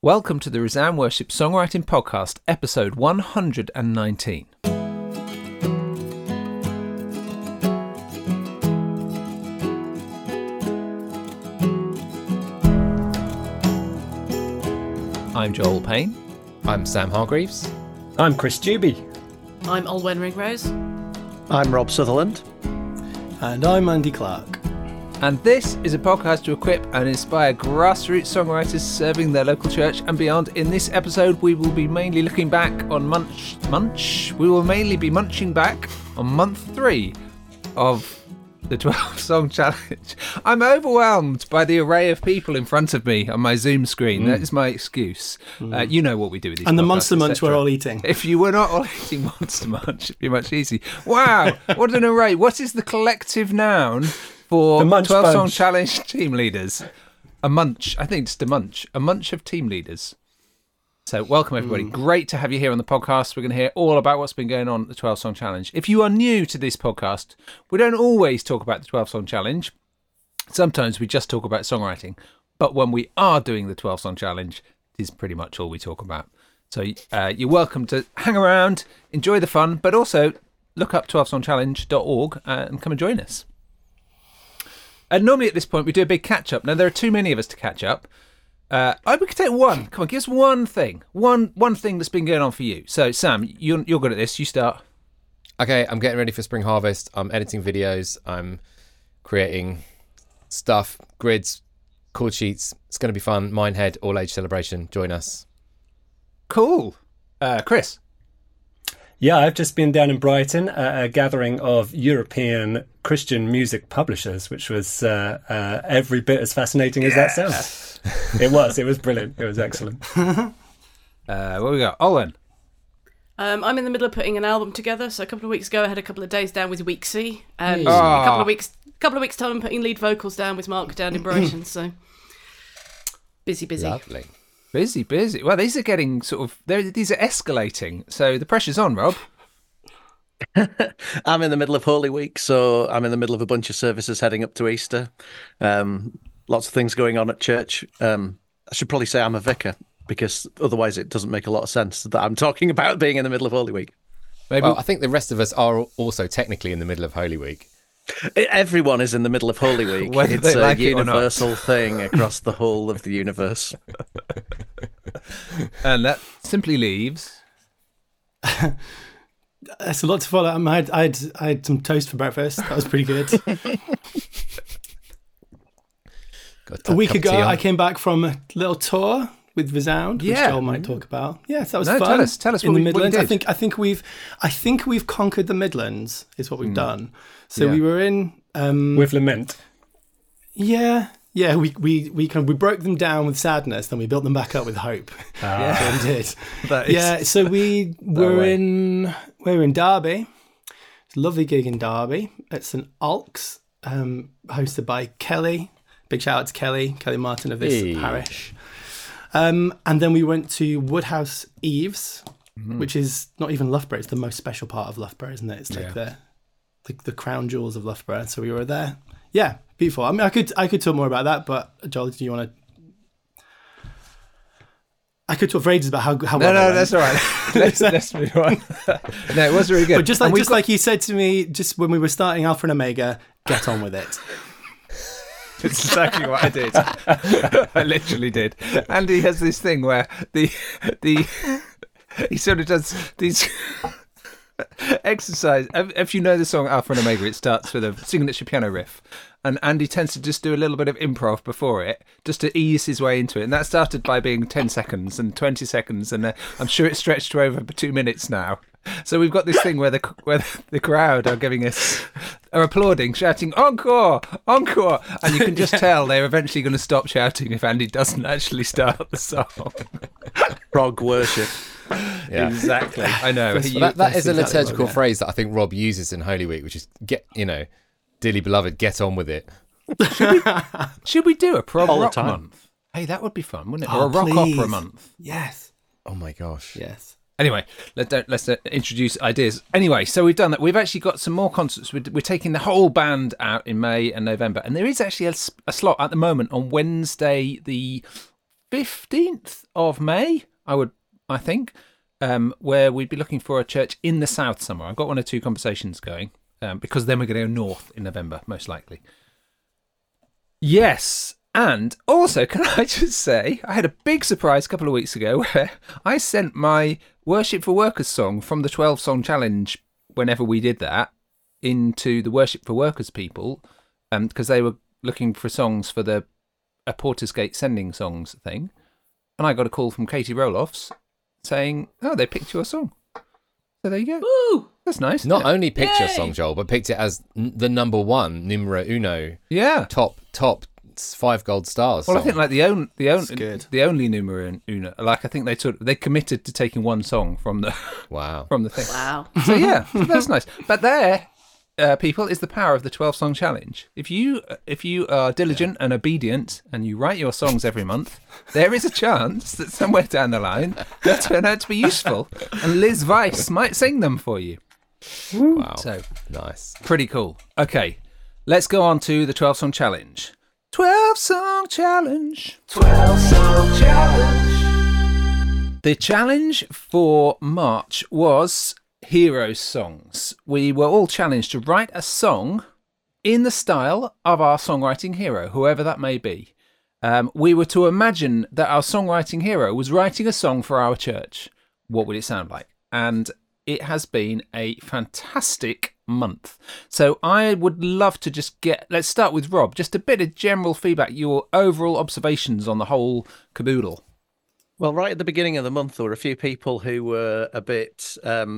Welcome to the Resound Worship Songwriting Podcast, episode 119. I'm Joel Payne. I'm Sam Hargreaves. I'm Chris Juby. I'm Olwen Ringrose. I'm Rob Sutherland. And I'm Andy Clark. And this is a podcast to equip and inspire grassroots songwriters serving their local church and beyond. In this episode, we will be mainly looking back on We will mainly be munching back on month 3 of the 12-song challenge. I'm overwhelmed by the array of people in front of me on my Zoom screen. That is my excuse. You know what we do with these and podcasts, the Monster Munch etc. we're all eating. If you were not all eating Monster Munch, it'd be much easier. Wow, what an array. What is the collective noun for The Munch 12-song Bunch. challenge team leaders? A munch. I think it's a munch. A munch of team leaders. So welcome, everybody. Great to have you here on the podcast. We're going to hear all about what's been going on at the 12-song challenge. If you are new to this podcast, we don't always talk about the 12-song challenge. Sometimes we just talk about songwriting. But when we are doing the 12-song challenge, it is pretty much all we talk about. So you're welcome to hang around, enjoy the fun, but also look up 12songchallenge.org and come and join us. And normally at this point, we do a big catch-up. Now, there are too many of us to catch up. We could take one. Come on, give us one thing. One thing that's been going on for you. So, Sam, you're good at this. You start. Okay, I'm getting ready for Spring Harvest. I'm editing videos. I'm creating stuff, grids, chord sheets. It's going to be fun. Minehead, all-age celebration. Join us. Cool. Chris. Yeah, I've just been down in Brighton at a gathering of European Christian music publishers, which was every bit as fascinating as that sounds. It was brilliant. It was excellent. What we got? Olwen. I'm in the middle of putting an album together. So a couple of weeks ago, I had a couple of days down with Weeksy, and a couple of weeks time, I'm putting lead vocals down with Mark down in Brighton. So busy. Lovely. Busy. Well, these are getting these are escalating. So the pressure's on, Rob. I'm in the middle of Holy Week, so I'm in the middle of a bunch of services heading up to Easter. Lots of things going on at church. I should probably say I'm a vicar, because otherwise it doesn't make a lot of sense that I'm talking about being in the middle of Holy Week. Well, I think the rest of us are also technically in the middle of Holy Week. Everyone is in the middle of Holy Week. Whether It's they a like it or not. universal thing across the whole of the universe. And that simply leaves. That's a lot to follow. I had some toast for breakfast. That was pretty good. A week ago, I came back from a little tour with Resound, which Joel might talk about. Yes, that was fun. Tell us in what the you Midlands. did. I think we've conquered the Midlands. Is what we've done. So we were in with lament. Yeah. We broke them down with sadness, then we built them back up with hope. Yeah, we did. So we were in Derby. It's a lovely gig in Derby at St Alks, hosted by Kelly. Big shout out to Kelly Martin of this parish. And then we went to Woodhouse Eaves, which is not even Loughborough. It's the most special part of Loughborough, isn't it? It's like the crown jewels of Loughborough. So we were there. Yeah, beautiful. I mean, I could talk more about that, but Joel, do you want to? I could talk for ages about how No, that's all right. let's move on. No, it was really good. But just like you said to me just when we were starting Alpha and Omega, get on with it. It's exactly what I did. I literally did. Andy has this thing where the he sort of does these exercise. If you know the song Alpha and Omega, it starts with a signature piano riff, and Andy tends to just do a little bit of improv before it, just to ease his way into it. And that started by being 10 seconds and 20 seconds, and I'm sure it's stretched to over 2 minutes now. So we've got this thing where the crowd are applauding, shouting encore, encore, and you can just tell they're eventually going to stop shouting if Andy doesn't actually start the song. Prog worship. Yeah. Exactly. I know. That is a liturgical phrase that I think Rob uses in Holy Week, which is dearly beloved, get on with it. Should we do a prog All the rock time. month? Hey, that would be fun, wouldn't it? Or a rock opera month. Yes. Oh my gosh. Yes. Anyway, let's introduce ideas. Anyway, so we've done that. We've actually got some more concerts. We're taking the whole band out in May and November, and there is actually a slot at the moment on Wednesday, the 15th of May, I think, where we'd be looking for a church in the south somewhere. I've got 1 or 2 conversations going, because then we're going to go north in November, most likely. Yes, and also, can I just say, I had a big surprise a couple of weeks ago where I sent my Worship for Workers song from the 12-song challenge, whenever we did that, into the Worship for Workers people, because they were looking for songs for the Portersgate Sending Songs thing. And I got a call from Katie Roloffs saying, oh, they picked your song. So there you go. Woo! That's nice. Not only picked your Yay! song, Joel, but picked it as the number one, numero uno, Yeah. top 5 gold stars. Well, song. I think like the good. only numero uno. Like I think they committed to taking one song from the Wow. from the thing. Wow. So yeah, so that's nice. But there, people, is the power of the 12-song challenge. If you are diligent and obedient and you write your songs every month, there is a chance that somewhere down the line they'll turn out to be useful, and Liz Weiss might sing them for you. Wow. So Nice. pretty cool. Okay, let's go on to the 12-song challenge. 12-song challenge. 12-song challenge. The challenge for March was hero songs. We were all challenged to write a song in the style of our songwriting hero, whoever that may be. We were to imagine that our songwriting hero was writing a song for our church. What would it sound like? And it has been a fantastic month. So I would love to let's start with Rob, just a bit of general feedback, your overall observations on the whole caboodle. Well, right at the beginning of the month, there were a few people who were a bit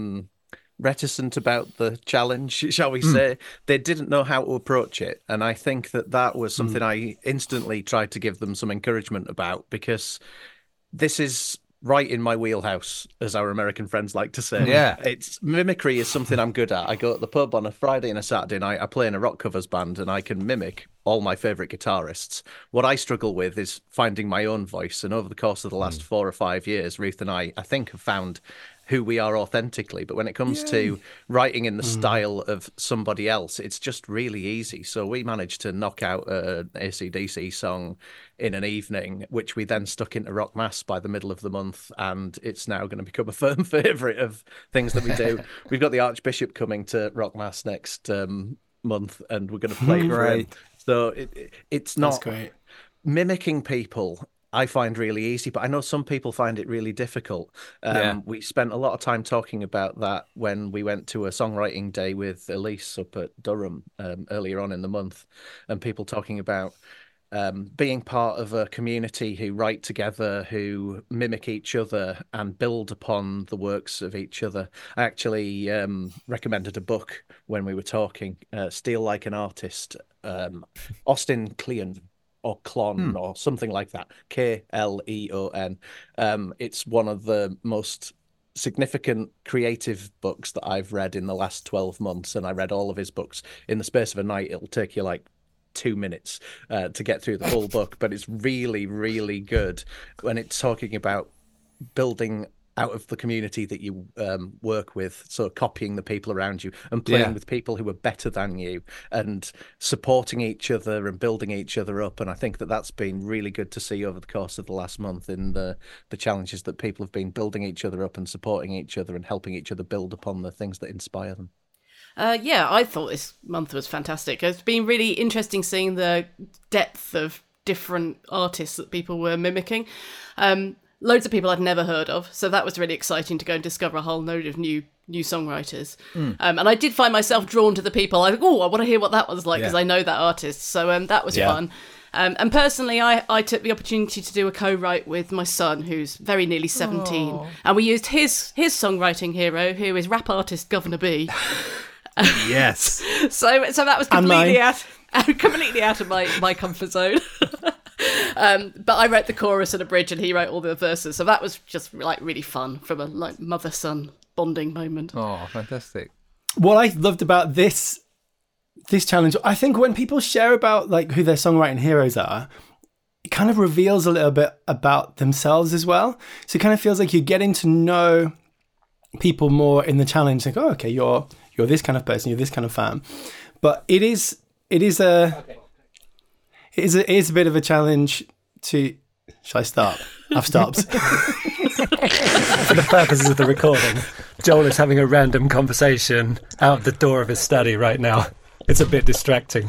reticent about the challenge, shall we say. They didn't know how to approach it. And I think that was something I instantly tried to give them some encouragement about, because this is right in my wheelhouse, as our American friends like to say. Yeah. It's mimicry is something I'm good at. I go to the pub on a Friday and a Saturday night. I play in a rock covers band and I can mimic all my favourite guitarists. What I struggle with is finding my own voice. And over the course of the last 4 or 5 years, Ruth and I think, have found who we are authentically. But when it comes to writing in the style of somebody else, it's just really easy. So we managed to knock out an AC/DC song in an evening, which we then stuck into Rock Mass by the middle of the month, and it's now going to become a firm favourite of things that we do. We've got the Archbishop coming to Rock Mass next month, and we're going to play for him. So it's not great. Mimicking people. I find really easy, but I know some people find it really difficult. We spent a lot of time talking about that when we went to a songwriting day with Elise up at Durham earlier on in the month, and people talking about being part of a community who write together, who mimic each other and build upon the works of each other. I actually recommended a book when we were talking, Steal Like an Artist, Austin Kleon, or Klon, or something like that, Kleon. It's one of the most significant creative books that I've read in the last 12 months, and I read all of his books in the space of a night. It'll take you like 2 minutes to get through the whole book, but it's really, really good when it's talking about building out of the community that you work with, so copying the people around you and playing with people who are better than you and supporting each other and building each other up. And I think that's been really good to see over the course of the last month in the challenges that people have been building each other up and supporting each other and helping each other build upon the things that inspire them. I thought this month was fantastic. It's been really interesting seeing the depth of different artists that people were mimicking. Loads of people I'd never heard of, so that was really exciting to go and discover a whole load of new songwriters. And I did find myself drawn to the people. I want to hear what that was like, because I know that artist. So that was fun. And personally, I took the opportunity to do a co-write with my son, who's very nearly 17. Aww. And we used his songwriting hero, who is rap artist Governor B. Yes. So that was completely out of my comfort zone. But I wrote the chorus and a bridge, and he wrote all the verses. So that was just like really fun from a like mother-son bonding moment. Oh, fantastic! What I loved about this challenge, I think, when people share about like who their songwriting heroes are, it kind of reveals a little bit about themselves as well. So it kind of feels like you're getting to know people more in the challenge. Like, oh, okay, you're this kind of person, you're this kind of fan. But it is a bit of a challenge to Shall I stop? I've stopped. For the purposes of the recording, Joel is having a random conversation out the door of his study right now. It's a bit distracting.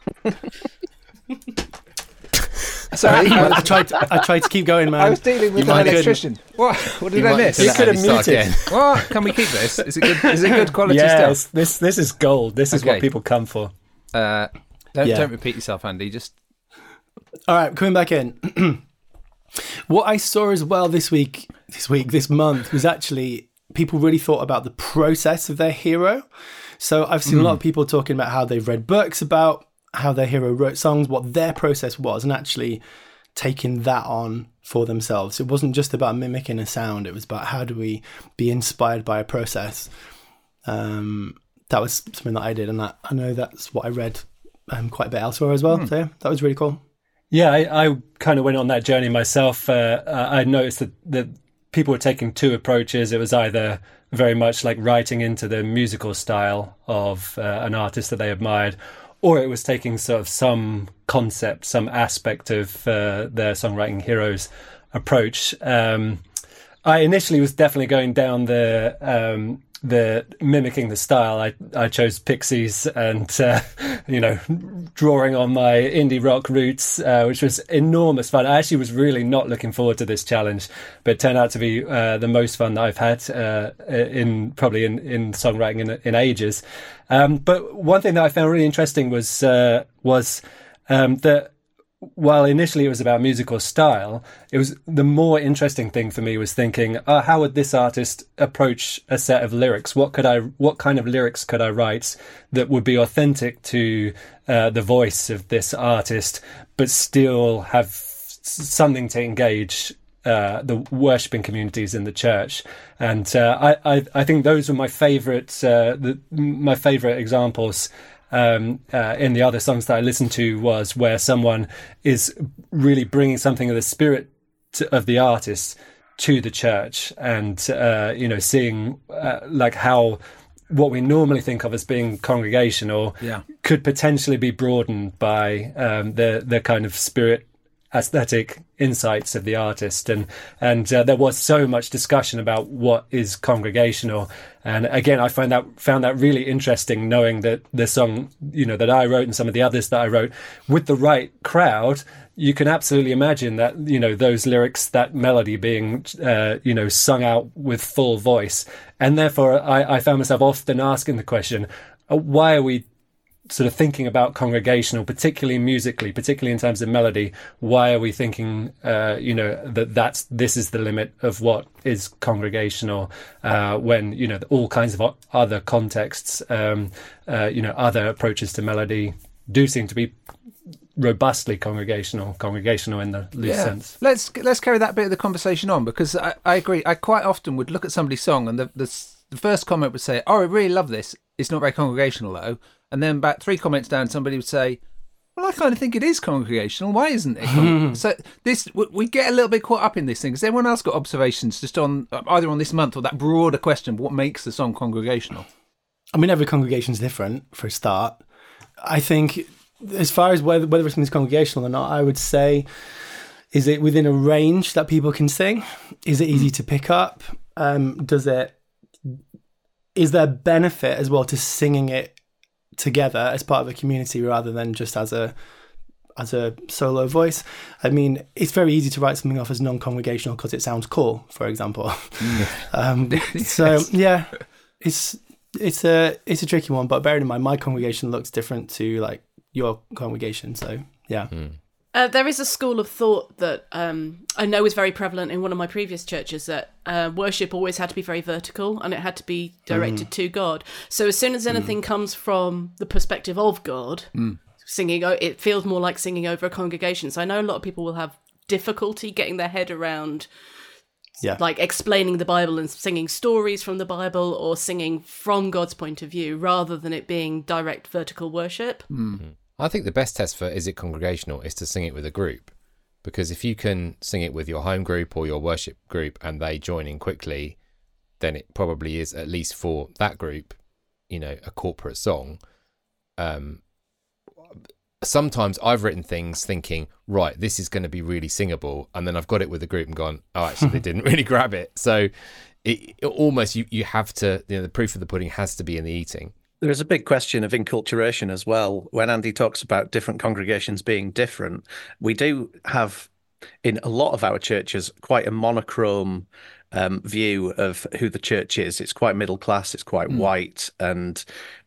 Sorry, I tried to keep going, man. I was dealing with an electrician. What did I miss? You could have muted. What? Can we keep this? Is it good? Is it good quality Yeah, stuff? this is gold. This is Okay. what people come for. Don't repeat yourself, Andy. Just All right, coming back in. What I saw as well this month, was actually people really thought about the process of their hero. So I've seen a lot of people talking about how they've read books about how their hero wrote songs, what their process was, and actually taking that on for themselves. It wasn't just about mimicking a sound. It was about how do we be inspired by a process. That was something that I did, and I know that's what I read quite a bit elsewhere as well. So yeah, that was really cool. Yeah, I kind of went on that journey myself. I noticed that people were taking two approaches. It was either very much like writing into the musical style of an artist that they admired, or it was taking sort of some concept, some aspect of their songwriting hero's approach. I initially was definitely going down the mimicking the style. I chose Pixies and drawing on my indie rock roots, which was enormous fun. I actually was really not looking forward to this challenge, but it turned out to be the most fun that I've had in songwriting in ages. But one thing that I found really interesting was that while initially it was about musical style, it was the more interesting thing for me was thinking, how would this artist approach a set of lyrics? What kind of lyrics could I write that would be authentic to the voice of this artist, but still have something to engage the worshipping communities in the church? And I think those were my favourite examples. In the other songs that I listened to was where someone is really bringing something of the spirit of the artist to the church, and seeing like how what we normally think of as being congregational could potentially be broadened by the kind of spirit aesthetic insights of the artist, and there was so much discussion about what is congregational. And again, I found that really interesting, knowing that the song that I wrote and some of the others that I wrote with the right crowd, you can absolutely imagine that those lyrics, that melody being sung out with full voice. And therefore I found myself often asking the question, why are we sort of thinking about congregational, particularly musically, particularly in terms of melody? Why are we thinking, this is the limit of what is congregational, when, all kinds of other contexts, other approaches to melody do seem to be robustly congregational in the loose sense. Let's carry that bit of the conversation on, because I agree. I quite often would look at somebody's song and the first comment would say, "Oh, I really love this. It's not very congregational though." And then about 3 comments down, somebody would say, "Well, I kind of think it is congregational. Why isn't it?" So we get a little bit caught up in this thing. Has anyone else got observations just on either on this month or that broader question? What makes the song congregational? I mean, every congregation is different for a start. I think as far as whether something's congregational or not, I would say, is it within a range that people can sing? Is it easy to pick up? Is there benefit as well to singing it together as part of a community rather than just as a solo voice? I mean, it's very easy to write something off as non-congregational because it sounds cool, for example. So yeah, it's a tricky one, but bearing in mind my congregation looks different to like your congregation, so yeah. There is a school of thought that I know is very prevalent in one of my previous churches, that worship always had to be very vertical and it had to be directed to God. So as soon as anything comes from the perspective of God, singing, it feels more like singing over a congregation. So I know a lot of people will have difficulty getting their head around like explaining the Bible and singing stories from the Bible or singing from God's point of view rather than it being direct vertical worship. I think the best test for is it congregational is to sing it with a group, because if you can sing it with your home group or your worship group and they join in quickly, then it probably is, at least for that group, a corporate song. sometimes I've written things thinking, right, this is going to be really singable, and then I've got it with the group and gone, oh, actually, they didn't really grab it. So it almost you have to, the proof of the pudding has to be in the eating. There is a big question of enculturation as well. When Andy talks about different congregations being different, we do have in a lot of our churches quite a monochrome view of who the church is. It's quite middle class, it's quite white, and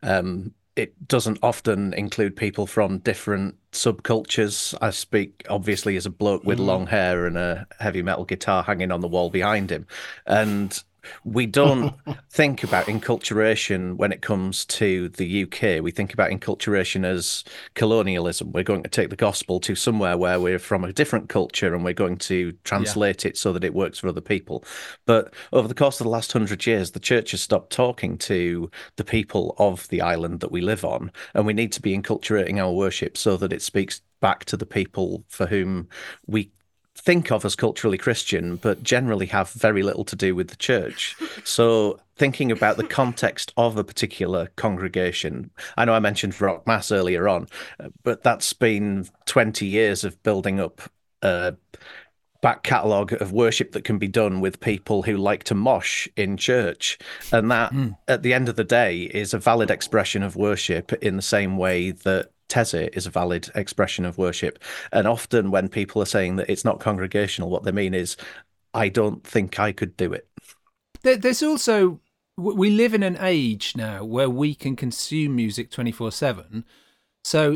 it doesn't often include people from different subcultures. I speak obviously as a bloke with long hair and a heavy metal guitar hanging on the wall behind him. And we don't think about enculturation when it comes to the UK. We think about enculturation as colonialism. We're going to take the gospel to somewhere where we're from a different culture and we're going to translate it so that it works for other people. But over the course of the last 100 years, the church has stopped talking to the people of the island that we live on. And we need to be enculturating our worship so that it speaks back to the people for whom we think of as culturally Christian, but generally have very little to do with the church. So thinking about the context of a particular congregation, I know I mentioned Rock Mass earlier on, but that's been 20 years of building up a back catalogue of worship that can be done with people who like to mosh in church. And that, at the end of the day, is a valid expression of worship in the same way that Teze is a valid expression of worship. And often when people are saying that it's not congregational, what they mean is, I don't think I could do it. There's also, we live in an age now where we can consume music 24/7. So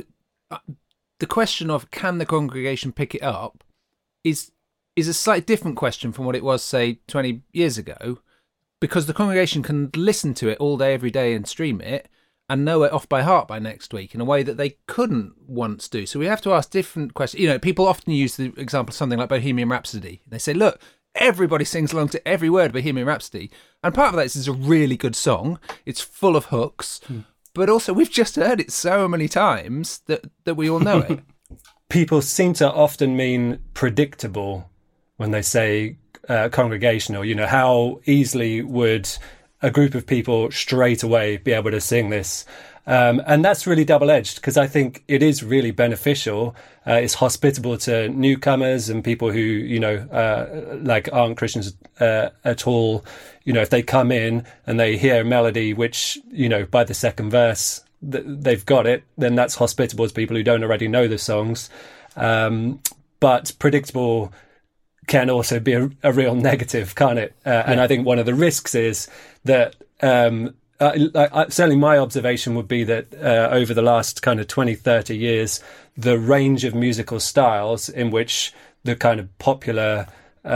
the question of can the congregation pick it up is a slightly different question from what it was, say, 20 years ago, because the congregation can listen to it all day, every day and stream it and know it off by heart by next week in a way that they couldn't once do. So we have to ask different questions. You know, people often use the example of something like Bohemian Rhapsody. They say, look, everybody sings along to every word of Bohemian Rhapsody. And part of that is it's a really good song. It's full of hooks. But also we've just heard it so many times that we all know it. People seem to often mean predictable when they say congregational. You know, how easily would a group of people straight away be able to sing this? And that's really double-edged, because I think it is really beneficial. It's hospitable to newcomers and people who, you know, like aren't Christians at all. You know, if they come in and they hear a melody which, you know, by the second verse they've got it, then that's hospitable to people who don't already know the songs. But predictable can also be a real negative, can't it? And I think one of the risks is that certainly my observation would be that over the last kind of 20, 30 years, the range of musical styles in which the kind of popular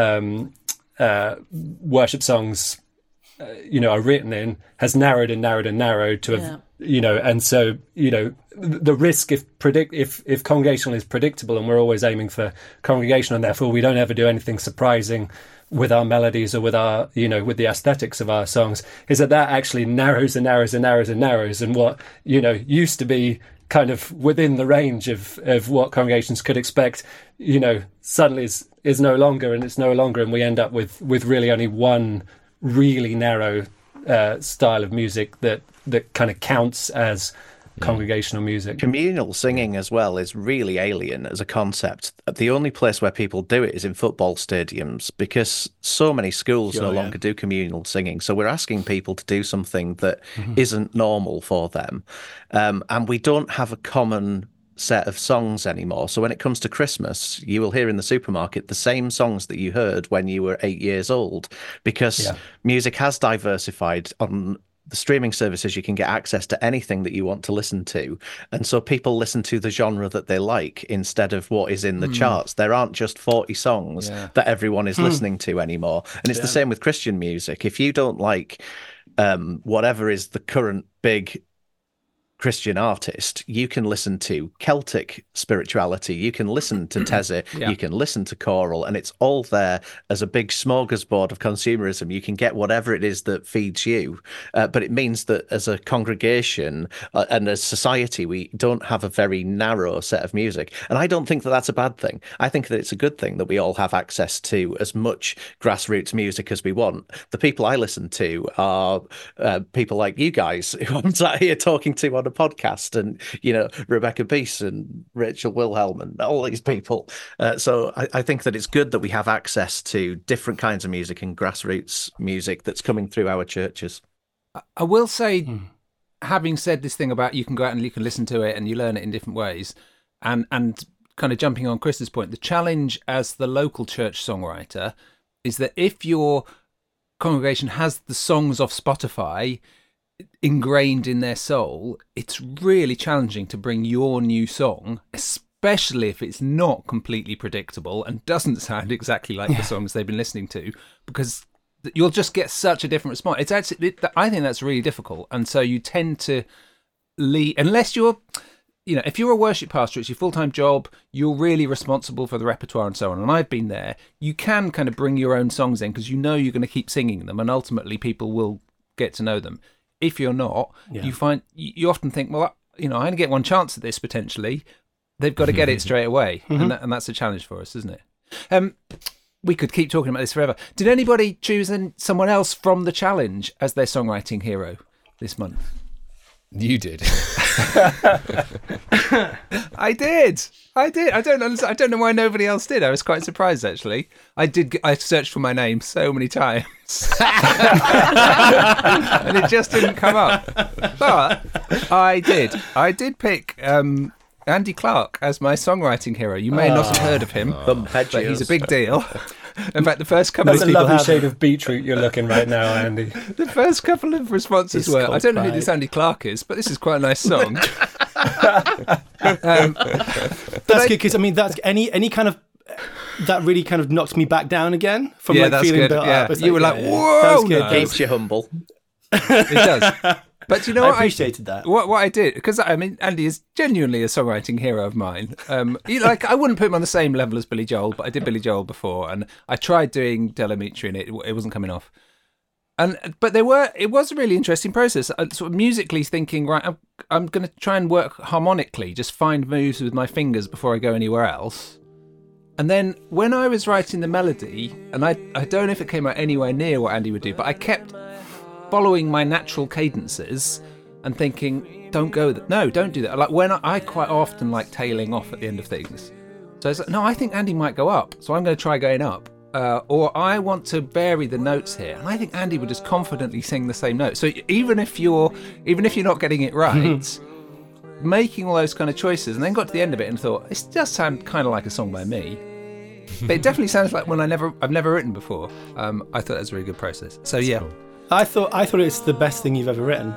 worship songs are written in has narrowed and narrowed and narrowed to have, and so, the risk if congregational is predictable and we're always aiming for congregational and therefore we don't ever do anything surprising with our melodies or with our, with the aesthetics of our songs, is that actually narrows and narrows and narrows and narrows, and what, used to be kind of within the range of what congregations could expect, suddenly is no longer, and it's no longer, and we end up with really only one really narrow style of music that kind of counts as congregational music. Communal singing as well is really alien as a concept. The only place where people do it is in football stadiums, because so many schools no longer do communal singing. So we're asking people to do something that isn't normal for them. And we don't have a common set of songs anymore. So when it comes to Christmas, you will hear in the supermarket the same songs that you heard when you were 8 years old, because music has diversified. On the streaming services, you can get access to anything that you want to listen to. And so people listen to the genre that they like instead of what is in the charts. There aren't just 40 songs that everyone is listening to anymore. And it's the same with Christian music. If you don't like whatever is the current big Christian artist, you can listen to Celtic spirituality, you can listen to Teze, you can listen to choral, and it's all there as a big smorgasbord of consumerism. You can get whatever it is that feeds you, but it means that as a congregation and as society, we don't have a very narrow set of music. And I don't think that that's a bad thing. I think that it's a good thing that we all have access to as much grassroots music as we want. The people I listen to are people like you guys, who I'm sat here talking to on a a podcast, and Rebecca Peace and Rachel Wilhelm and all these people. So I think that it's good that we have access to different kinds of music and grassroots music that's coming through our churches. I will say, having said this thing about you can go out and you can listen to it and you learn it in different ways, and kind of jumping on Chris's point, the challenge as the local church songwriter is that if your congregation has the songs off Spotify ingrained in their soul, it's really challenging to bring your new song, especially if it's not completely predictable and doesn't sound exactly like the songs they've been listening to, because you'll just get such a different response. It's actually, I think that's really difficult, and so you tend to leave, unless you're, if you're a worship pastor, it's your full-time job, you're really responsible for the repertoire and so on, and I've been there, you can kind of bring your own songs in because you're going to keep singing them and ultimately people will get to know them. If you're not, you often think, well, I'm going to get one chance at this potentially. They've got to get it straight away, and that's a challenge for us, isn't it? We could keep talking about this forever. Did anybody choose someone else from the challenge as their songwriting hero this month? You did. I did. I don't understand. I don't know why nobody else did. I was quite surprised, actually. I searched for my name so many times, and it just didn't come up. But I did pick Andy Clark as my songwriting hero. You may not have heard of him, but he's a big deal. In fact, the first couple That's of a lovely shade of beetroot you're looking right now, Andy. The first couple of responses were, I don't know who this Andy Clark is, but this is quite a nice song. That's good, because that's any kind of, that really kind of knocked me back down again from that's feeling good. built up. You were like, whoa, no. Keeps you humble. It does. But you know what? I appreciated that. What I did, because Andy is genuinely a songwriting hero of mine. I wouldn't put him on the same level as Billy Joel, but I did Billy Joel before, and I tried doing Del Amitri, and it wasn't coming off. But it was a really interesting process. Sort of musically thinking, right, I'm going to try and work harmonically, just find moves with my fingers before I go anywhere else. And then when I was writing the melody, and I don't know if it came out anywhere near what Andy would do, but I kept following my natural cadences and thinking, don't do that. Like when I quite often like tailing off at the end of things. So I was like, no, I think Andy might go up, so I'm going to try going up. Or I want to vary the notes here, and I think Andy would just confidently sing the same note. So even if you're not getting it right, making all those kind of choices, and then got to the end of it and thought, it does sound kind of like a song by me, but it definitely sounds like one I've never written before. I thought that was a really good process. So yeah. Cool. I thought it's the best thing you've ever written.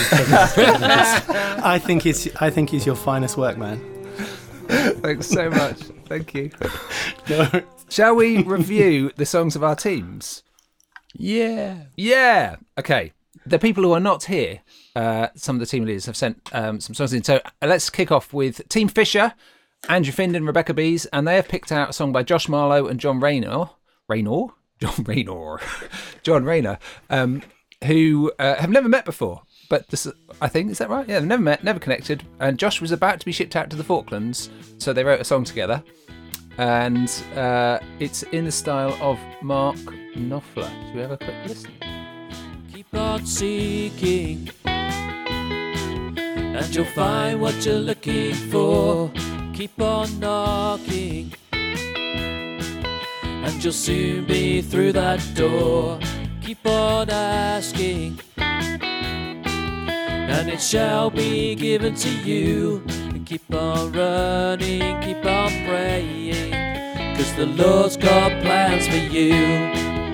I think it's your finest work, man. Thanks so much. Thank you. No. Shall we review the songs of our teams? Yeah. Okay. The people who are not here, some of the team leaders have sent some songs in. So let's kick off with Team Fisher, Andrew Findon, Rebecca Bees, and they have picked out a song by Josh Marlowe and John Rayner, who have never met before. But this, I think, is that right? Yeah, they've never met, never connected. And Josh was about to be shipped out to the Falklands, so they wrote a song together. And it's in the style of Mark Knopfler. Should we have a quick listen? Keep on seeking, and you'll find what you're looking for. Keep on knocking, and you'll soon be through that door. Keep on asking, and it shall be given to you. Keep on running, keep on praying, 'cause the Lord's got plans for you.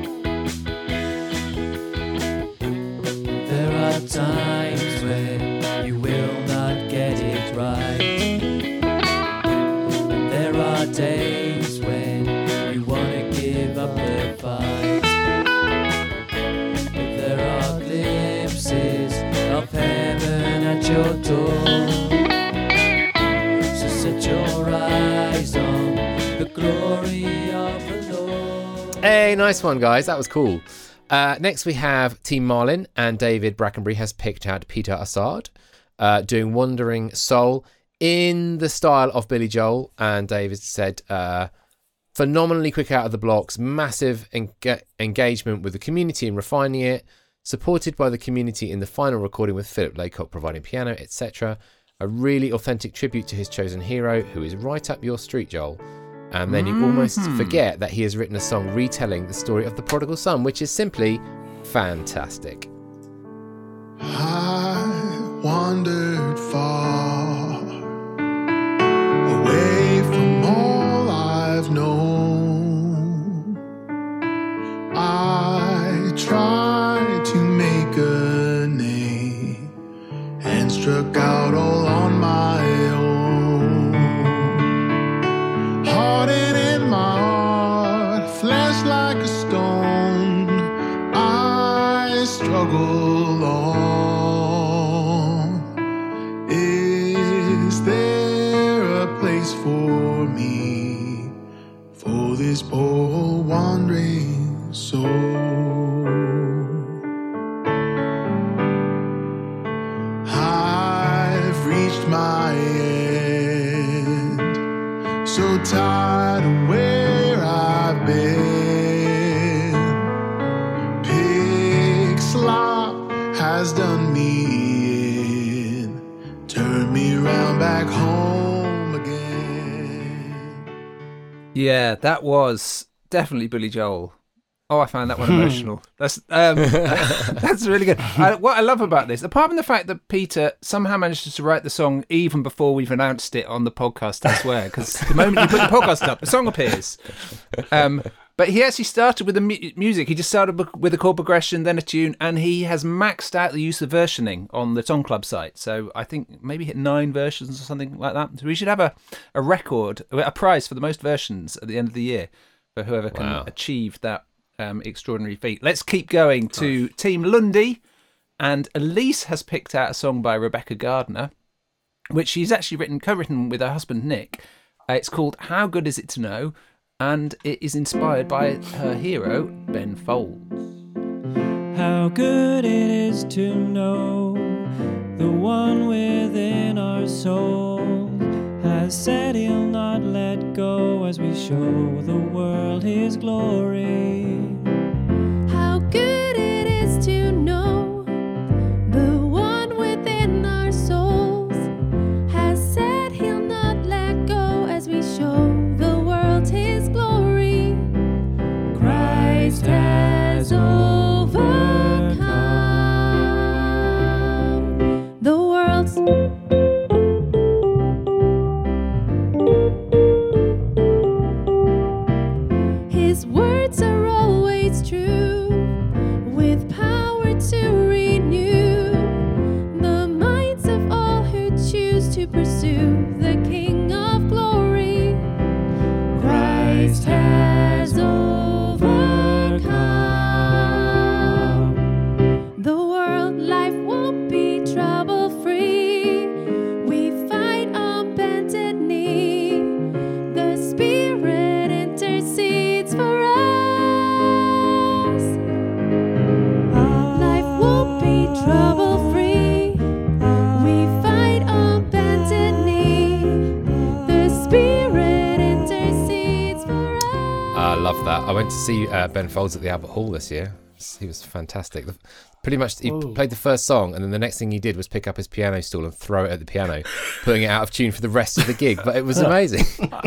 There are times when you will not get it right, and there are days when you want to give up the fight, but there are glimpses of heaven at your door. So set your eyes on the glory of the Lord. Hey, nice one, guys. That was cool. Next we have Team Marlin, and David Brackenbury has picked out Peter Assad doing Wandering Soul in the style of Billy Joel. And David said phenomenally quick out of the blocks, massive engagement with the community and refining it, supported by the community in the final recording with Philip Laycock providing piano, etc. A really authentic tribute to his chosen hero, who is right up your street, Joel. And then you almost forget that he has written a song retelling the story of the prodigal son, which is simply fantastic. I wandered far away from all I've known. I tried to make a name and struck out all on my own. Hardened in my heart, flesh like a stone, I struggle on. Is there a place for me, for this poor wandering soul? I've reached my end, so tired of where I've been. Pig slop has done me in, turned me round back home again. Yeah, that was definitely Billy Joel. Oh, I found that one emotional. That's really good. What I love about this, apart from the fact that Peter somehow managed to write the song even before we've announced it on the podcast, I swear, because the moment you put the podcast up, the song appears. But he actually started with the music. He just started with a chord progression, then a tune, and he has maxed out the use of versioning on the Song Club site. So I think maybe hit 9 versions or something like that. So we should have a record, a prize for the most versions at the end of the year for whoever can achieve that extraordinary feat. Let's keep going to Team Lundy, and Elise has picked out a song by Rebecca Gardner, which she's actually co-written with her husband Nick. It's called How Good Is It to Know, and it is inspired by her hero Ben Folds. How good it is to know the one within our soul has said he'll not let go as we show the world his glory. How good it is to know the one within our souls has said he'll not let go as we show the world his glory. Christ has overcome the world's. His words are always true, with power to renew the minds of all who choose to pursue the King of Glory. Christ has overcome the world. Life won't be trouble-free. We fight on bended knee. The Spirit intercedes for us. Life won't be trouble-free. We fight on bended knee. The Spirit intercedes for us. I love that. I went to see Ben Folds at the Albert Hall this year. He was fantastic. Pretty much, he played the first song, and then the next thing he did was pick up his piano stool and throw it at the piano, putting it out of tune for the rest of the gig. But it was amazing.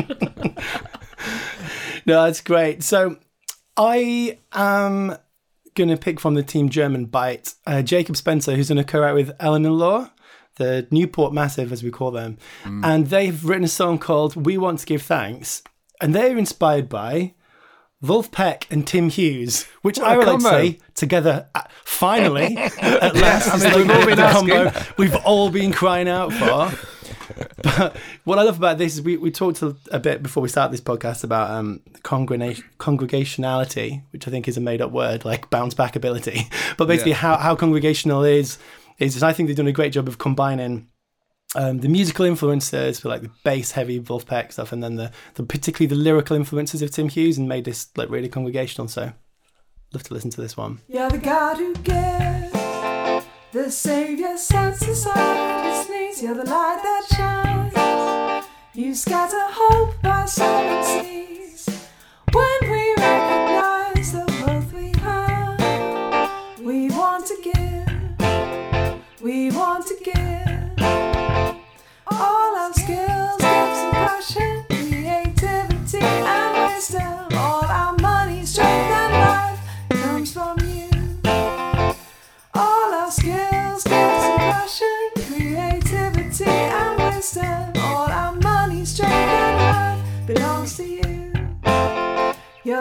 No, that's great. So I am going to pick from the Team German Bite Jacob Spencer, who's going to co-write with Eleanor Law, the Newport Massive, as we call them. And they've written a song called We Want to Give Thanks. And they're inspired by Wolf Peck and Tim Hughes, which I would like to say together, finally, at last, is the combo we've all been crying out for. But what I love about this is we talked a bit before we start this podcast about congregationality, which I think is a made-up word, like bounce back ability. But basically how congregational is I think they've done a great job of combining the musical influences for like the bass-heavy Wolfpack stuff, and then the particularly the lyrical influences of Tim Hughes, and made this like really congregational. So, love to listen to this one. You're the God who gives, the Savior sets aside his knees. You're the light that shines. You scatter hope by sowing seas. When we recognize the wealth we have, we want to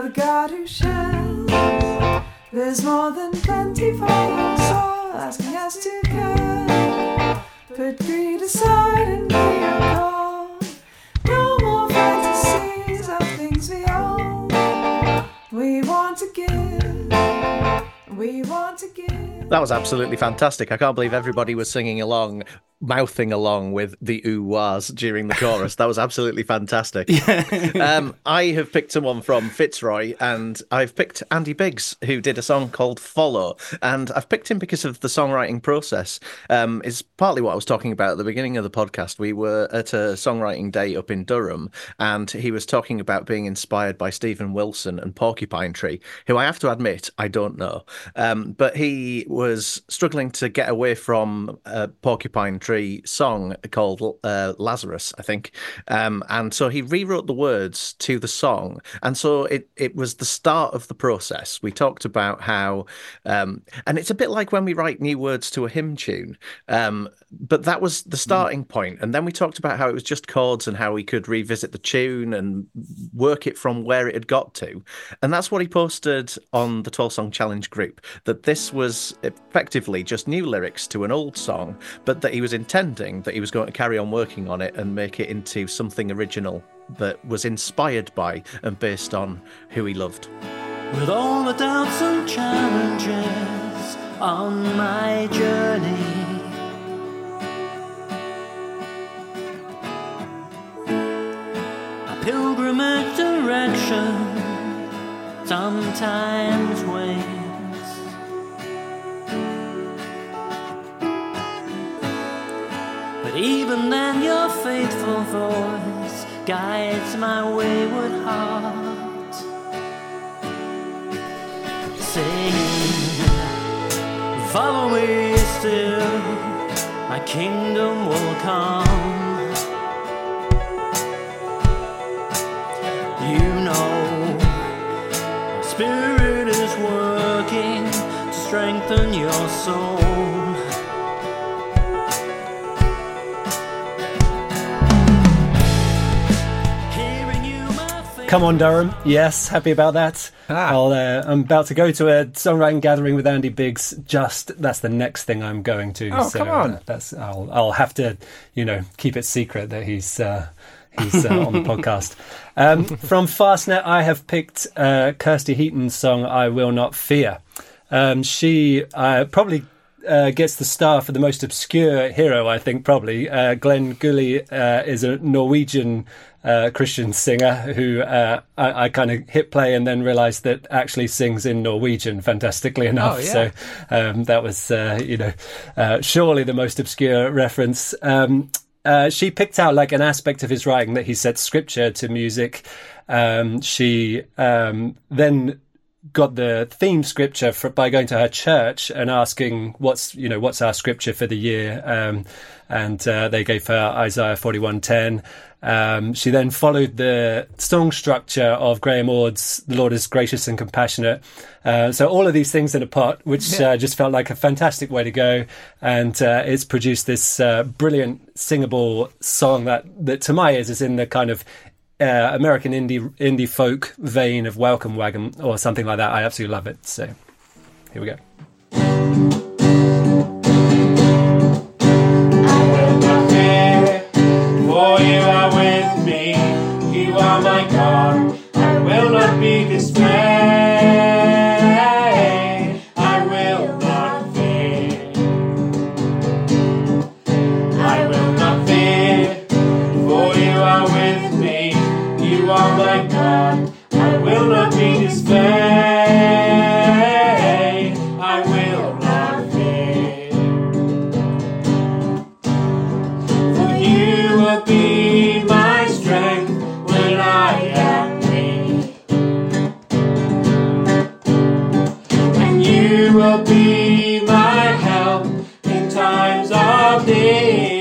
you're the God who shines. There's more than plenty for us all, asking us to care. Put greed aside and be your call. No more fantasies of things we own. We want to give. We want to give. That was absolutely fantastic. I can't believe everybody was singing along, mouthing along with the ooh-wahs during the chorus. That was absolutely fantastic. I have picked someone from Fitzroy, and I've picked Andy Biggs, who did a song called Follow. And I've picked him because of the songwriting process. It's partly what I was talking about at the beginning of the podcast. We were at a songwriting day up in Durham, and he was talking about being inspired by Stephen Wilson and Porcupine Tree, who I have to admit, I don't know. But he was struggling to get away from Porcupine Tree song called Lazarus, I think. And so he rewrote the words to the song. And so it was the start of the process. We talked about how, and it's a bit like when we write new words to a hymn tune, but that was the starting point. And then we talked about how it was just chords and how we could revisit the tune and work it from where it had got to. And that's what he posted on the 12 Song Challenge group, that this was effectively just new lyrics to an old song, but that he was intending that he was going to carry on working on it and make it into something original that was inspired by and based on who he loved. With all the doubts and challenges on my journey, a pilgrimage direction sometimes wanes. But even then your faithful voice guides my wayward heart, saying, follow me still, my kingdom will come. You know, my spirit is working to strengthen your soul. Come on, Durham. Yes, happy about that. I'm about to go to a songwriting gathering with Andy Biggs. That's the next thing I'm going to. Oh, so, come on. I'll have to, keep it secret that he's on the podcast. From Fastnet, I have picked Kirsty Heaton's song "I Will Not Fear." She probably gets the star for the most obscure hero, I think, probably. Glenn Gully is a Norwegian Christian singer who I kind of hit play and then realised that actually sings in Norwegian fantastically enough. Oh, yeah. So that was, surely the most obscure reference. She picked out like an aspect of his writing that he set scripture to music. She then got the theme scripture by going to her church and asking what's our scripture for the year, and they gave her Isaiah 41:10. She then followed the song structure of Graham Ord's "The Lord is Gracious and Compassionate." So all of these things in a pot, which just felt like a fantastic way to go, and it's produced this brilliant singable song that to my ears is in the kind of American indie folk vein of Welcome Wagon or something like that. I absolutely love it. So here we go. I will not fear, for you are with me. You are my God. I will not be dismayed. I will not fear. I will not fear, for you are with me. You are my God, I will not be dismayed, I will not fear. For you will be my strength when I am weak, and you will be my help in times of need.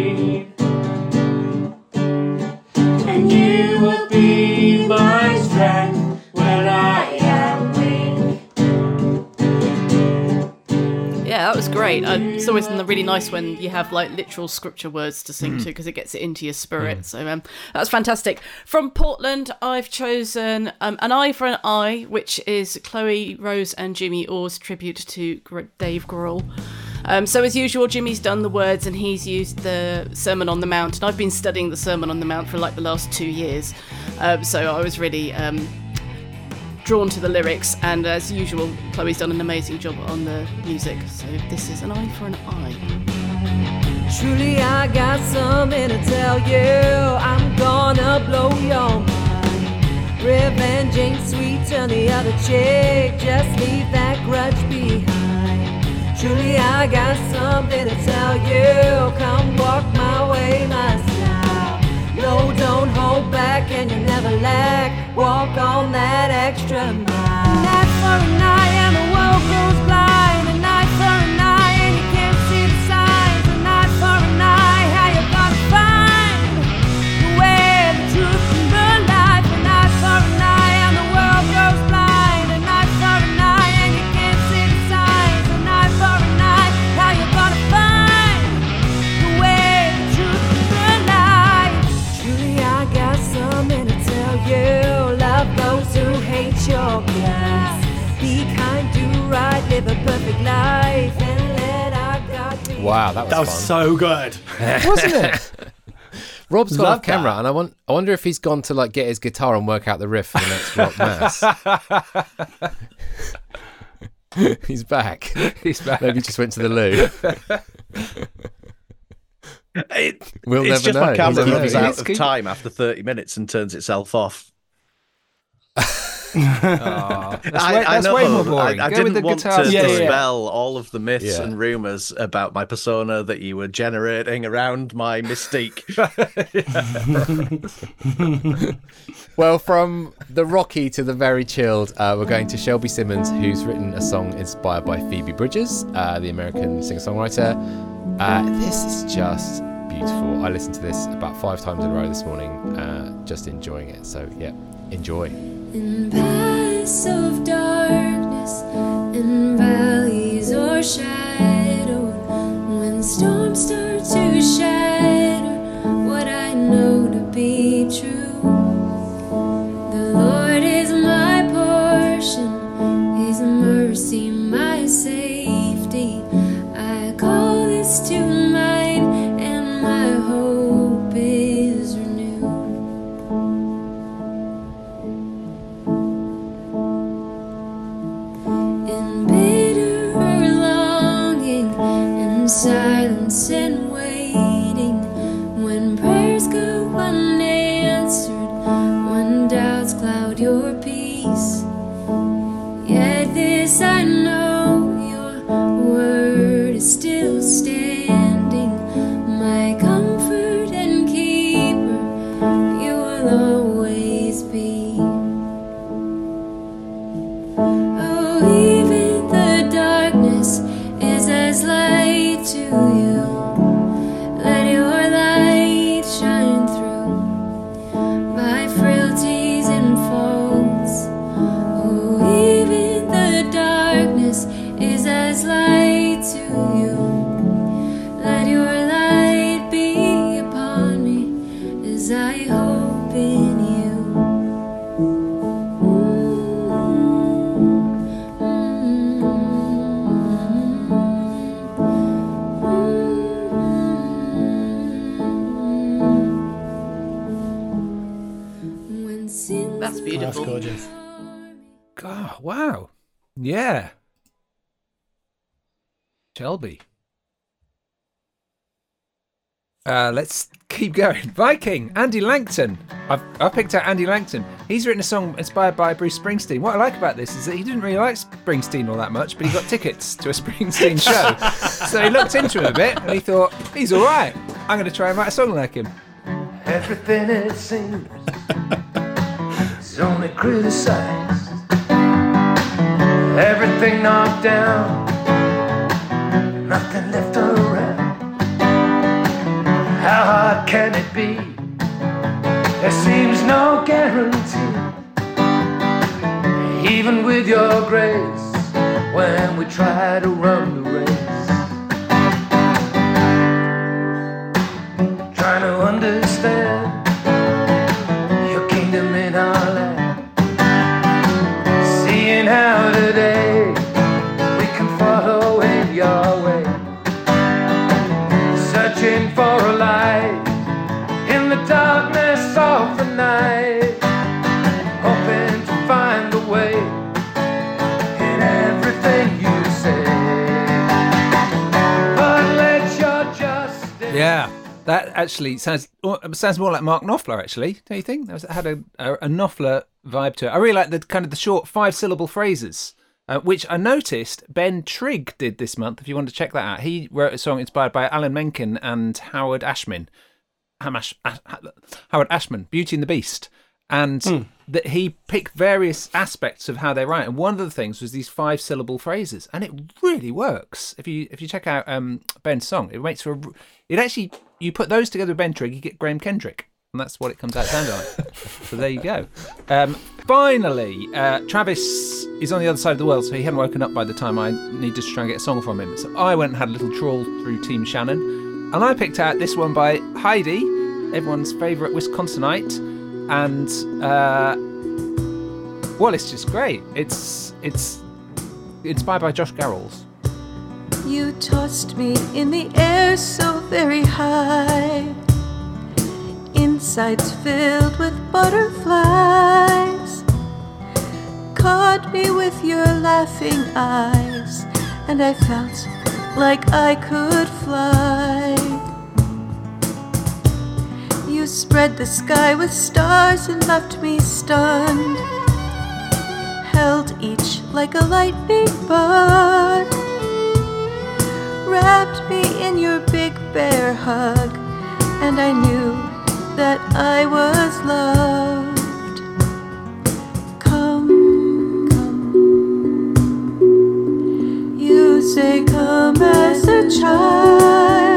Be my strength when I am weak. Yeah, that was great. It's always really nice when you have like literal scripture words to sing to, because it gets it into your spirit. So that's fantastic. From Portland, I've chosen An Eye for an Eye, which is Chloe Rose and Jimmy Orr's tribute to Dave Grohl. So as usual, Jimmy's done the words and he's used the Sermon on the Mount, and I've been studying the Sermon on the Mount for like the last 2 years. So I was really drawn to the lyrics, and as usual, Chloe's done an amazing job on the music. So this is An Eye for an Eye. Truly I got something to tell you. I'm gonna blow your mind. Revenge ain't sweet, turn the other cheek. Just leave that grudge behind. Truly I got something to tell you. Come walk my way, my style. No, don't hold back and you never lack. Walk on that extra mile. An eye for an eye and the world goes blind. An eye for an eye and you can't see the signs. An eye for an eye, how you gonna find the way, the truth and the life. An eye for an eye and the world goes blind. An eye for an eye and you can't see the signs. An eye for an eye, how you gonna find the way, the truth and the life. Truly I got something to tell you. Love those who hate your guts. Be kind, do right, live a perfect life, and let our God be. Wow, that was fun. So good. Wasn't it? Rob's got Love off camera, that. and I wonder if he's gone to like get his guitar and work out the riff for the next rock mass. He's back. He's back. Maybe he just went to the loo. We'll It's never just my know. camera We'll runs never out know. of time after 30 minutes and turns itself off. That's way more boring. I Go didn't with the want guitar. to Yeah, yeah. dispel all of the myths Yeah. and rumours about my persona that you were generating around my mystique. Well, from the rocky to the very chilled, we're going to Shelby Simmons, who's written a song inspired by Phoebe Bridgers, the American singer-songwriter. This is just beautiful. I listened to this about 5 times in a row this morning, just enjoying it. So, yeah, enjoy. In paths of darkness, in valleys or shadow, when storms start to shatter what I know to be true, the Lord is my portion, His mercy my safety. I call this to mind, and my hope is renewed. In bitter longing and silence and waiting, when prayers go unanswered, when doubts cloud your peace, yet this I know, your word is still standing, my comfort and keeper, you will always be. Oh, even the darkness is as light to you. Let your light shine through my frailties and faults. Oh, even the darkness is as light to you. Let your light be upon me as I hope in you. When sin That's That's beautiful. gorgeous. God, wow. Yeah. Shelby. Let's keep going. Viking, Andy Langton. I've picked out Andy Langton. He's written a song inspired by Bruce Springsteen. What I like about this is that he didn't really like Springsteen all that much, but he got tickets to a Springsteen show. So he looked into him a bit and he thought, he's all right. I'm going to try and write a song like him. Everything it seems is only criticized. Everything knocked down, nothing left around. How hard can it be? There seems no guarantee. Even with your grace, when we try to run the race, That actually sounds more like Mark Knopfler, actually. Don't you think? It had a Knopfler vibe to it. I really like the short 5-syllable phrases, which I noticed Ben Trigg did this month. If you want to check that out, he wrote a song inspired by Alan Menken and Howard Ashman. Howard Ashman, Beauty and the Beast. And that he picked various aspects of how they write, and one of the things was these 5-syllable phrases, and it really works. If you check out Ben's song, it makes for you put those together with Ben Trigg, you get Graham Kendrick, and that's what it comes out sounding like. So there you go. Finally, Travis is on the other side of the world, so he hadn't woken up by the time I needed to try and get a song from him. So I went and had a little trawl through Team Shannon, and I picked out this one by Heidi, everyone's favourite Wisconsinite. And well, it's just great. It's inspired by Josh Garrels. You tossed me in the air so very high, insides filled with butterflies, caught me with your laughing eyes, and I felt like I could fly. You spread the sky with stars and left me stunned, held each like a lightning bud, wrapped me in your big bear hug, and I knew that I was loved. Come, come, you say come as a child.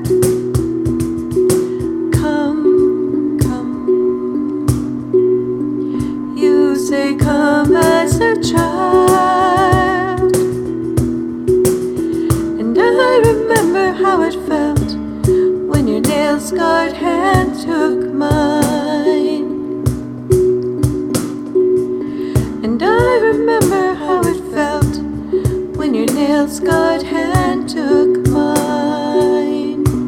Say come as a child, and I remember how it felt when your nail-scarred hand took mine, and I remember how it felt when your nail-scarred hand took mine.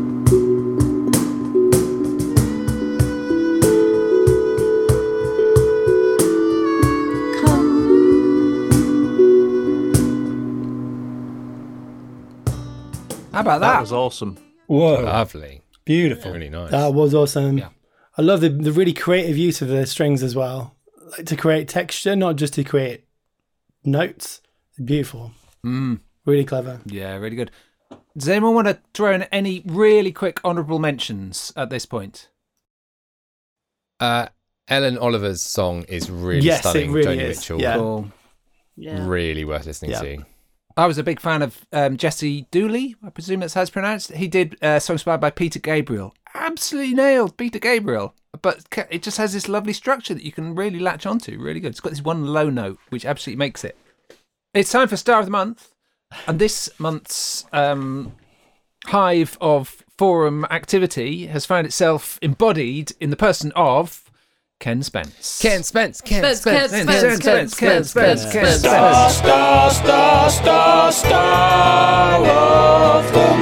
How about that? That was awesome. Whoa. Lovely. Beautiful. Really nice. That was awesome. Yeah. I love the really creative use of the strings as well. Like to create texture, not just to create notes. Beautiful. Really clever. Yeah, really good. Does anyone want to throw in any really quick honourable mentions at this point? Ellen Oliver's song is really stunning. It really Joni is. Mitchell. Yeah. Cool. Really worth listening to. I was a big fan of Jesse Dooley, I presume that's how it's pronounced. He did songs inspired by Peter Gabriel. Absolutely nailed Peter Gabriel. But it just has this lovely structure that you can really latch onto. Really good. It's got this one low note, which absolutely makes it. It's time for Star of the Month. And this month's hive of forum activity has found itself embodied in the person of Ken Spence. Ken Spence. Star of the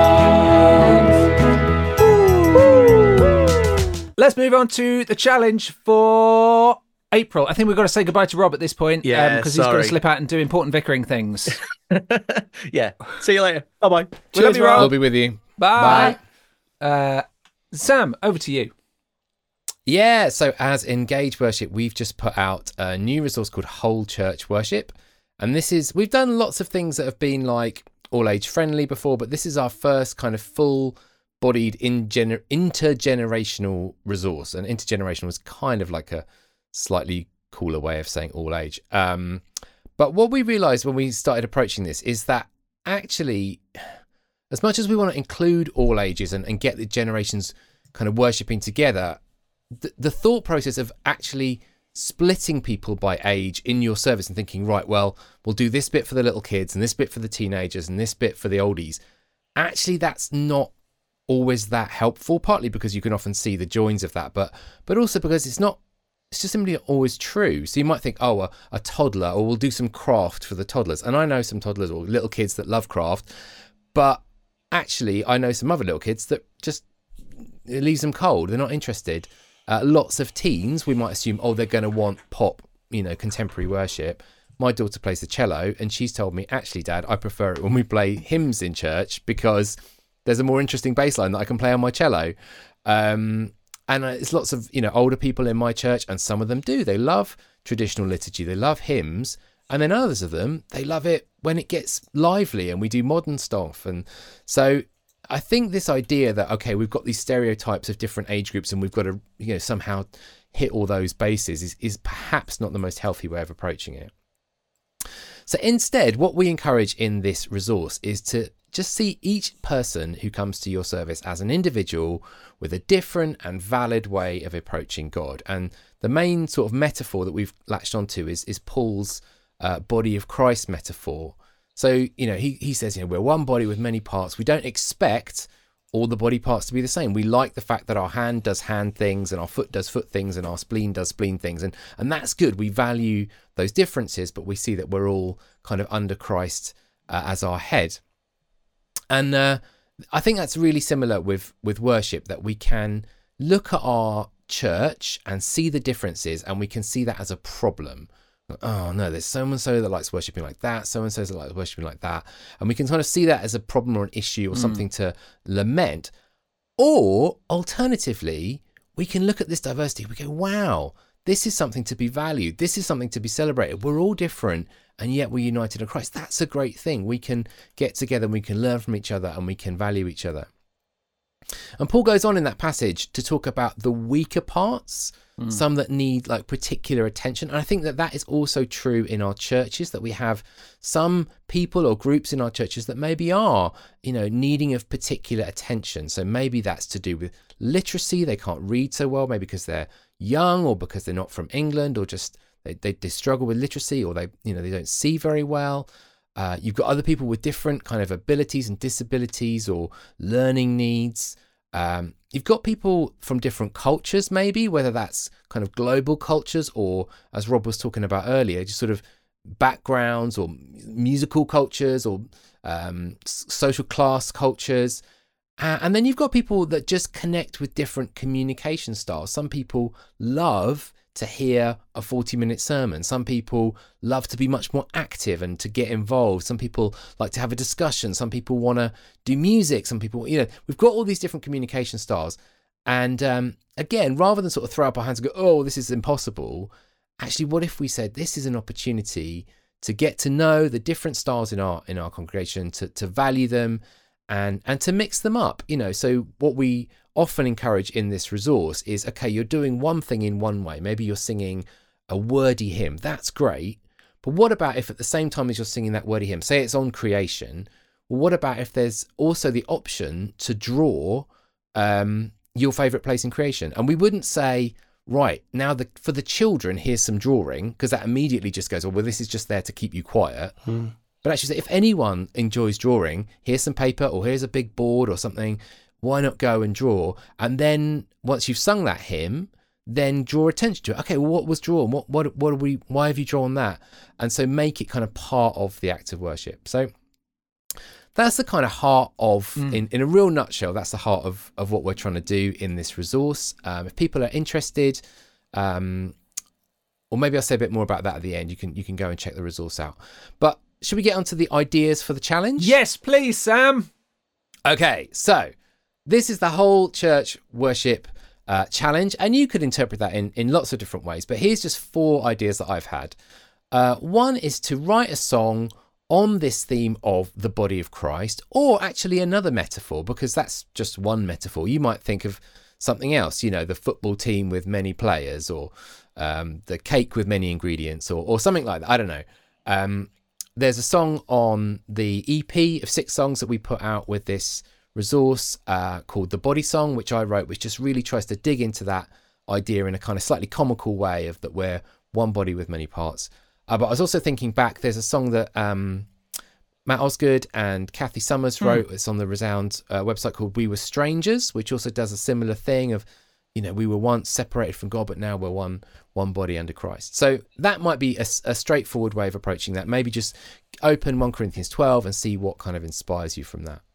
month. Let's move on to the challenge for April. I think we've got to say goodbye to Rob at this point. Yeah, because he's got to slip out and do important vicaring things. Yeah. See you later. Bye-bye. We love you, Rob. We'll be with you. Bye. Sam, over to you. Yeah, so as Engage Worship, we've just put out a new resource called Whole Church Worship. And we've done lots of things that have been like all age friendly before, but this is our first kind of full-bodied intergenerational resource. And intergenerational was kind of like a slightly cooler way of saying all age. But what we realised when we started approaching this is that actually, as much as we want to include all ages and get the generations kind of worshipping together, the thought process of actually splitting people by age in your service and thinking, right, well, we'll do this bit for the little kids and this bit for the teenagers and this bit for the oldies. Actually, that's not always that helpful, partly because you can often see the joins of that, but also because it's just simply not always true. So you might think, oh, a toddler, or we'll do some craft for the toddlers. And I know some toddlers or little kids that love craft, but actually I know some other little kids that just, it leaves them cold. They're not interested. Lots of teens, we might assume, they're going to want pop, contemporary worship. My daughter plays the cello, and she's told me, actually, Dad, I prefer it when we play hymns in church because there's a more interesting bass line that I can play on my cello. And it's lots of, older people in my church, and some of them do. They love traditional liturgy. They love hymns. And then others of them, they love it when it gets lively and we do modern stuff. And so I think this idea that, okay, we've got these stereotypes of different age groups and we've got to, somehow hit all those bases is perhaps not the most healthy way of approaching it. So instead, what we encourage in this resource is to just see each person who comes to your service as an individual with a different and valid way of approaching God. And the main sort of metaphor that we've latched onto is Paul's body of Christ metaphor. So, he says, we're one body with many parts. We don't expect all the body parts to be the same. We like the fact that our hand does hand things and our foot does foot things and our spleen does spleen things. And that's good. We value those differences, but we see that we're all kind of under Christ as our head. And I think that's really similar with worship, that we can look at our church and see the differences, and we can see that as a problem. Oh no, there's so-and-so that likes worshipping like that, so-and-so that likes worshipping like that. And we can kind of see that as a problem or an issue or something to lament. Or alternatively, we can look at this diversity. We go, wow, this is something to be valued. This is something to be celebrated. We're all different, and yet we're united in Christ. That's a great thing. We can get together, and we can learn from each other, and we can value each other. And Paul goes on in that passage to talk about the weaker parts, some that need like particular attention. And I think that is also true in our churches, that we have some people or groups in our churches that maybe are, needing of particular attention. So maybe that's to do with literacy. They can't read so well, maybe because they're young or because they're not from England, or just they struggle with literacy, or they don't see very well. You've got other people with different kind of abilities and disabilities or learning needs. You've got people from different cultures, maybe, whether that's kind of global cultures or, as Rob was talking about earlier, just sort of backgrounds or musical cultures or social class cultures. And then you've got people that just connect with different communication styles. Some people love to hear a 40-minute sermon. Some people love to be much more active and to get involved. Some people like to have a discussion. Some people want to do music. Some people, we've got all these different communication styles. And again, rather than sort of throw up our hands and go, oh, this is impossible, actually, what if we said this is an opportunity to get to know the different styles in our congregation, to value them and to mix them up, So what we often encourage in this resource is, okay, you're doing one thing in one way. Maybe you're singing a wordy hymn. That's great. But what about if at the same time as you're singing that wordy hymn, say it's on creation, well, what about if there's also the option to draw your favourite place in creation? And we wouldn't say, right, now for the children, here's some drawing, because that immediately just goes, well, this is just there to keep you quiet. But actually, if anyone enjoys drawing, here's some paper or here's a big board or something. Why not go and draw? And then once you've sung that hymn, then draw attention to it. Okay, well, what was drawn? Why have you drawn that? And so make it kind of part of the act of worship. So that's the kind of heart of, in a real nutshell, that's the heart of what we're trying to do in this resource. If people are interested, or maybe I'll say a bit more about that at the end. You can go and check the resource out. But should we get onto the ideas for the challenge? Yes, please, Sam. Okay, so this is the whole church worship challenge, and you could interpret that in lots of different ways, but here's just 4 ideas that I've had. One is to write a song on this theme of the body of Christ, or actually another metaphor, because that's just one metaphor. You might think of something else, the football team with many players, or the cake with many ingredients, or something like that. I don't know. There's a song on the EP of 6 songs that we put out with this resource called The Body Song, which I wrote, which just really tries to dig into that idea in a kind of slightly comical way of that we're one body with many parts. But I was also thinking back, there's a song that Matt Osgood and Kathy Summers wrote. It's on the Resound website called We Were Strangers, which also does a similar thing of, we were once separated from God, but now we're one body under Christ. So that might be a straightforward way of approaching that. Maybe just open 1 Corinthians 12 and see what kind of inspires you from that.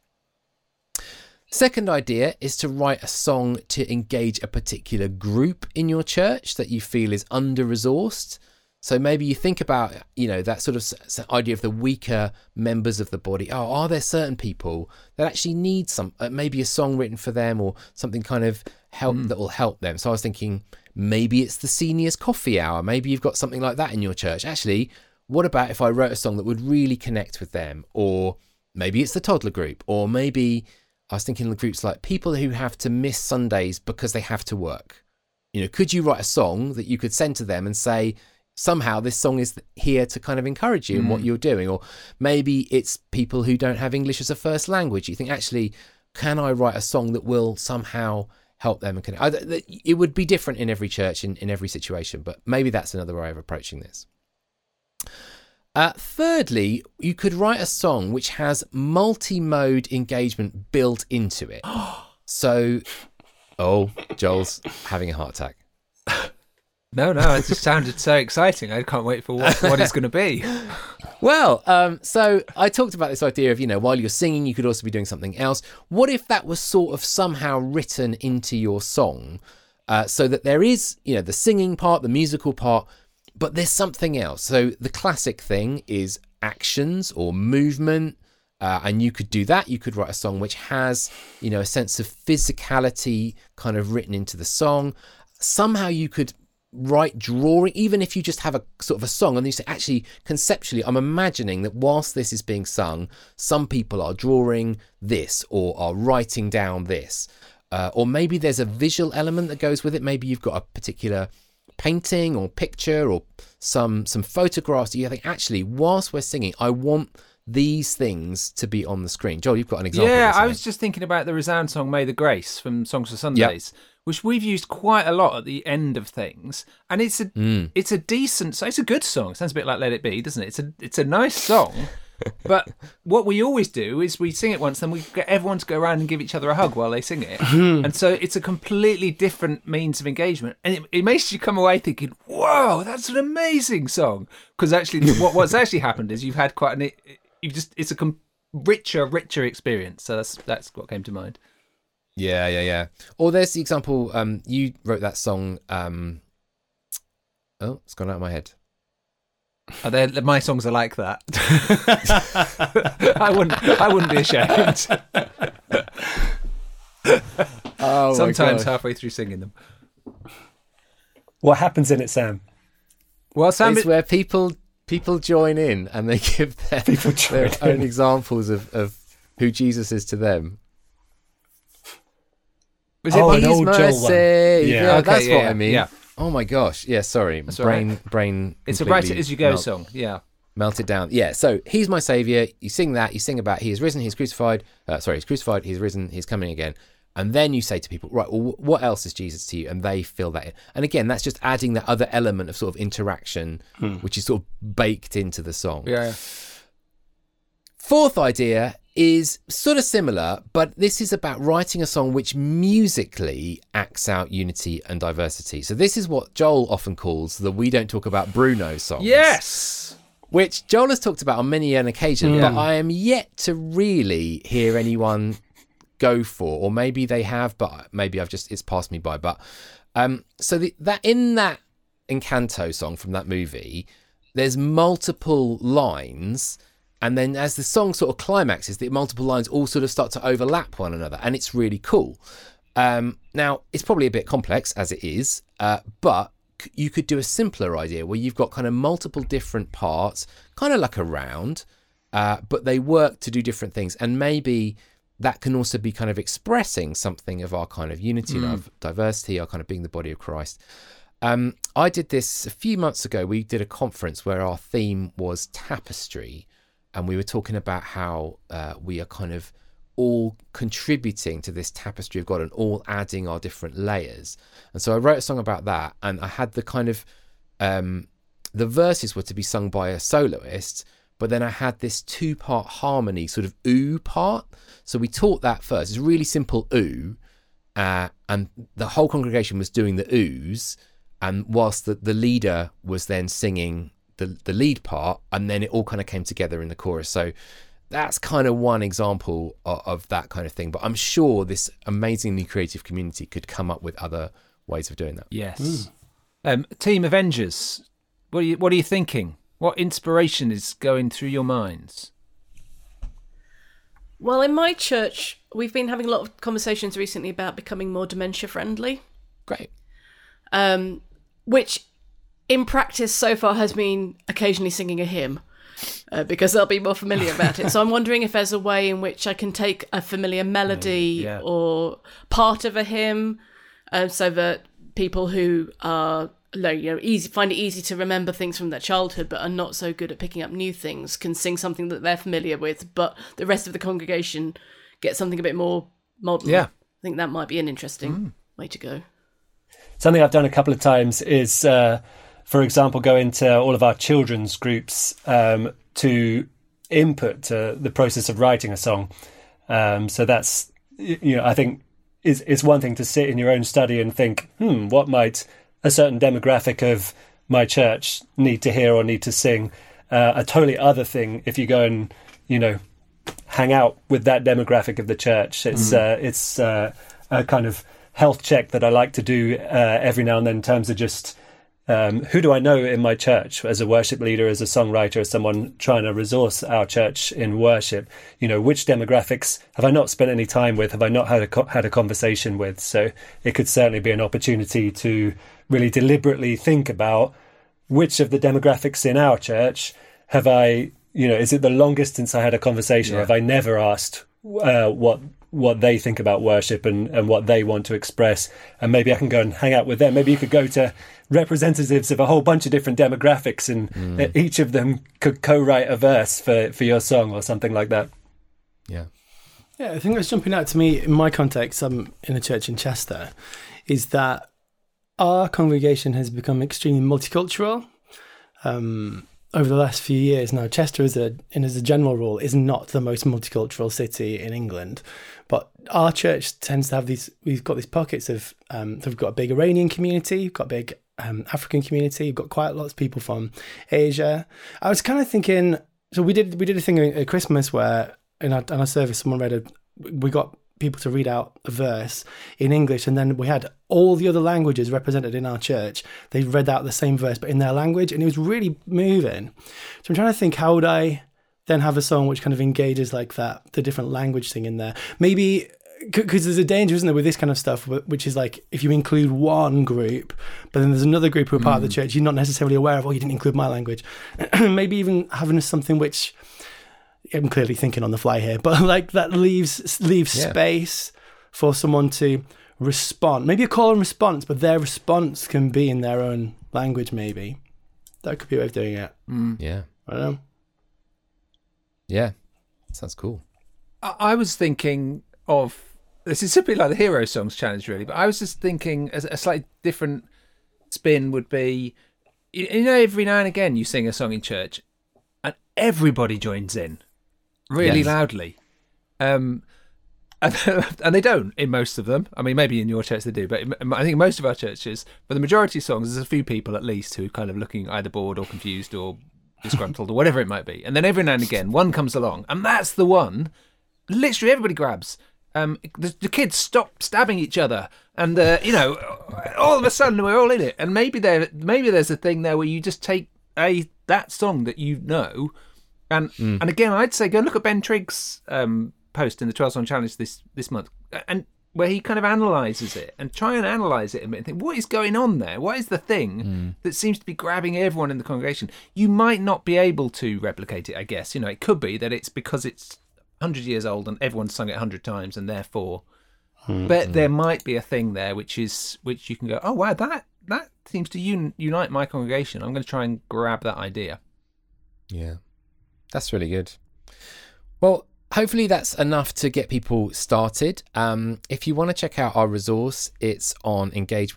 Second idea is to write a song to engage a particular group in your church that you feel is under-resourced. So maybe you think about, that sort of idea of the weaker members of the body. Oh, are there certain people that actually need maybe a song written for them or something kind of that will help them? So I was thinking maybe it's the seniors coffee hour. Maybe you've got something like that in your church. Actually, what about if I wrote a song that would really connect with them? Or maybe it's the toddler group, or maybe I was thinking of groups like people who have to miss Sundays because they have to work. Could you write a song that you could send to them and say, somehow this song is here to kind of encourage you in what you're doing? Or maybe it's people who don't have English as a first language. You think, actually, can I write a song that will somehow help them? It would be different in every church, in every situation, but maybe that's another way of approaching this. Thirdly, you could write a song which has multi-mode engagement built into it. So, Joel's having a heart attack. No, it just sounded so exciting. I can't wait for what it's going to be. Well, so I talked about this idea of, while you're singing, you could also be doing something else. What if that was sort of somehow written into your song so that there is, the singing part, the musical part, but there's something else. So the classic thing is actions or movement, and you could do that. You could write a song which has, a sense of physicality kind of written into the song. Somehow you could write drawing, even if you just have a sort of a song and you say, actually, conceptually, I'm imagining that whilst this is being sung, some people are drawing this or are writing down this. Or maybe there's a visual element that goes with it. Maybe you've got a particular painting or picture or some photographs that you think, actually, whilst we're singing, I want these things to be on the screen. Joel, you've got an example. Yeah, I was just thinking about the Roseanne song May the Grace from Songs for Sundays, which we've used quite a lot at the end of things, and it's a decent, so it's a good song. It sounds a bit like Let It Be, doesn't it? It's a nice song. But what we always do is we sing it once, then we get everyone to go around and give each other a hug while they sing it. And so it's a completely different means of engagement. And it makes you come away thinking, whoa, that's an amazing song. Because actually, what's actually happened is you've had it's a richer experience. So that's what came to mind. Yeah. Or there's the example, you wrote that song, it's gone out of my head. My songs are like that. I wouldn't be ashamed. Sometimes halfway through singing them. What happens in it, Sam? Well, Sam, it's where people join in and they give their own examples of who Jesus is to them. Was it an old my Joel Savior? Yeah. Yeah, Okay, that's what yeah, I mean. yeah. Oh my gosh. Yeah, sorry. That's Brain. It's a Write It As You Go song. Yeah. Melted down. Yeah. So he's my savior. You sing that. You sing about he is risen. He's crucified. He's crucified. He's risen. He's coming again. And then you say to people, right, well, what else is Jesus to you? And they fill that in. And again, that's just adding that other element of sort of interaction, which is sort of baked into the song. Yeah. Fourth idea is sort of similar, but this is about writing a song which musically acts out unity and diversity. So this is what Joel often calls the We Don't Talk About Bruno songs. Yes! Which Joel has talked about on many an occasion, but I am yet to really hear anyone go for, or maybe they have, but maybe it's passed me by. But so that in that Encanto song from that movie, there's multiple lines. And then as the song sort of climaxes, the multiple lines all sort of start to overlap one another. And it's really cool. Now, it's probably a bit complex as it is, but you could do a simpler idea where you've got kind of multiple different parts, kind of like a round, but they work to do different things. And maybe that can also be kind of expressing something of our kind of unity and our diversity, our kind of being the body of Christ. I did this a few months ago. We did a conference where our theme was tapestry. And we were talking about how we are kind of all contributing to this tapestry of God and all adding our different layers. And so I wrote a song about that. And I had the kind of, the verses were to be sung by a soloist, but then I had this 2-part harmony sort of ooh part. So we taught that first. It's a really simple ooh. And the whole congregation was doing the oohs. And whilst the leader was then singing the lead part, and then it all kind of came together in the chorus. So that's kind of one example of that kind of thing. But I'm sure this amazingly creative community could come up with other ways of doing that. Yes. Team Avengers, What are you thinking? What inspiration is going through your minds? Well, in my church, we've been having a lot of conversations recently about becoming more dementia friendly. Great. Which in practice so far has been occasionally singing a hymn. Because they'll be more familiar about it. So I'm wondering if there's a way in which I can take a familiar melody or part of a hymn, so that people who are find it easy to remember things from their childhood but are not so good at picking up new things can sing something that they're familiar with, but the rest of the congregation get something a bit more modern. Yeah. I think that might be an interesting way to go. Something I've done a couple of times is, for example, go into all of our children's groups to input to the process of writing a song. So that's, I think it's one thing to sit in your own study and think, what might a certain demographic of my church need to hear or need to sing? A totally other thing if you go and, hang out with that demographic of the church. It's a kind of health check that I like to do every now and then in terms of just who do I know in my church as a worship leader, as a songwriter, as someone trying to resource our church in worship. Which demographics have I not spent any time with, have I not had a conversation with? So it could certainly be an opportunity to really deliberately think about which of the demographics in our church have I, is it the longest since I had a conversation, or have I never asked what they think about worship and what they want to express, and maybe I can go and hang out with them. Maybe you could go to representatives of a whole bunch of different demographics and each of them could co-write a verse for your song or something like that. Yeah, I think what's jumping out to me in my context, I'm in a church in Chester, is that our congregation has become extremely multicultural over the last few years. Now, Chester, as a general rule, is not the most multicultural city in England, but our church tends to have we've got these pockets of, we've got a big Iranian community, we've got a big African community, we've got quite lots of people from Asia. I was kind of thinking, so we did a thing at Christmas where in our service, someone we got people to read out a verse in English, and then we had all the other languages represented in our church. They read out the same verse but in their language, and it was really moving. So I'm trying to think, how would I then have a song which kind of engages like that, the different language thing in there? Maybe because there's a danger, isn't there, with this kind of stuff, which is like if you include one group but then there's another group who are part of the church you're not necessarily aware of, you didn't include my language. Maybe even having something which, I'm clearly thinking on the fly here, but like that leaves space for someone to respond. Maybe a call and response, but their response can be in their own language. Maybe that could be a way of doing it. Yeah, I don't know. Yeah, sounds cool. I was thinking of, this is a bit like the Hero Songs Challenge, really, but I was just thinking a slightly different spin would be, every now and again you sing a song in church and everybody joins in really loudly. And they don't in most of them. I mean, maybe in your church they do, but I think most of our churches, for the majority of songs, there's a few people at least who are kind of looking either bored or confused or disgruntled or whatever it might be. And then every now and again, one comes along, and that's the one literally everybody grabs. The kids stop stabbing each other, and all of a sudden we're all in it. And maybe there's a thing there where you just take that song that you know, and again, I'd say go and look at Ben Trigg's post in the 12 Song Challenge this month, and where he kind of analyses it and try and analyse it a bit and think, what is going on there? What is the thing that seems to be grabbing everyone in the congregation? You might not be able to replicate it, I guess. It could be that it's because it's 100 years old and everyone's sung it 100 times and therefore, but there might be a thing there which you can go, oh wow, that seems to unite my congregation. I'm going to try and grab that idea. Yeah, that's really good. Well, hopefully that's enough to get people started. If you want to check out our resource, it's on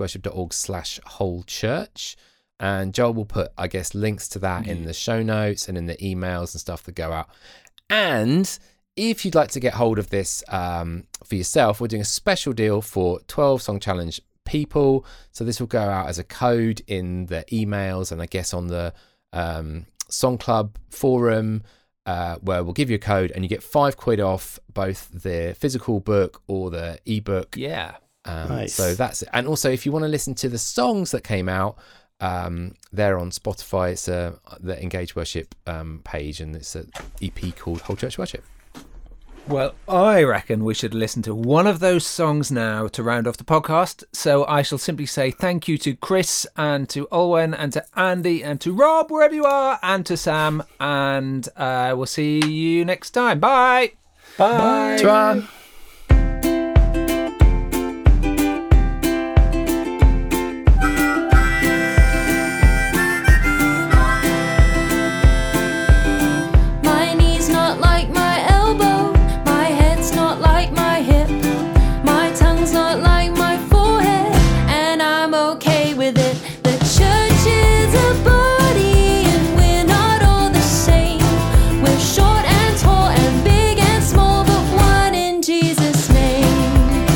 engageworship.org/wholechurch. And Joel will put, I guess, links to that in the show notes and in the emails and stuff that go out. And if you'd like to get hold of this for yourself, we're doing a special deal for 12 Song Challenge people. So this will go out as a code in the emails and I guess on the Song Club forum, where we'll give you a code and you get £5 off both the physical book or the ebook. Yeah. Nice. So that's it. And also, if you want to listen to the songs that came out, They're on Spotify. It's the Engage Worship page, and it's an EP called Whole Church Worship. Well, I reckon we should listen to one of those songs now to round off the podcast. So I shall simply say thank you to Chris and to Olwen and to Andy and to Rob, wherever you are, and to Sam. And we'll see you next time. Bye. Bye. Ta-ra. My knee's not like my elbow, my head's not like my hip, my tongue's not like my forehead, and I'm okay with it. The church is a body and we're not all the same. We're short and tall and big and small, but one in Jesus' name.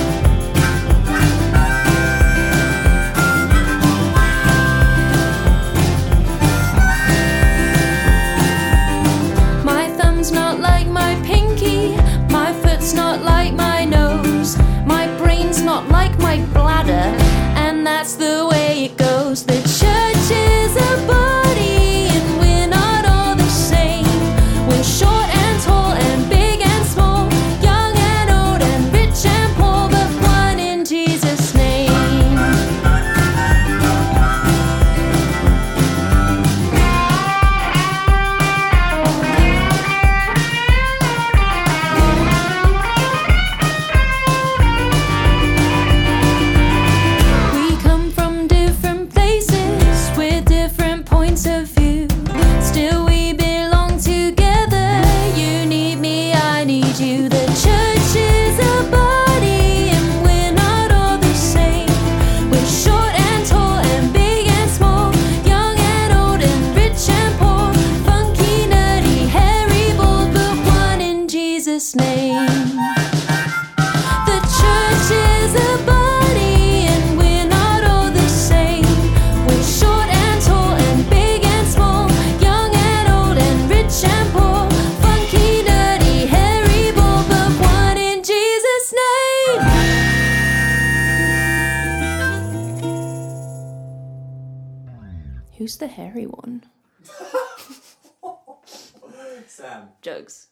My thumb's not like my pinky, my foot's not like my nose, my brain's not like my bladder, and that's the way it goes. The church is a body and we're not all the same. We're short and tall and big and small, young and old and rich and poor, but one in Jesus' name. We come from different places with different points of view. Still, we belong together. You need me, I need you. The church is a body, and we're not all the same. We're short and tall and big and small, young and old and rich and poor, funky, nerdy, hairy, bold, but one in Jesus' name. The church is a body and we're not all the same. We're short and tall and big and small, young and old and rich and poor, funky, nerdy, hairy, bold, but one in Jesus' name. Who's the hairy one? Sam. Jokes.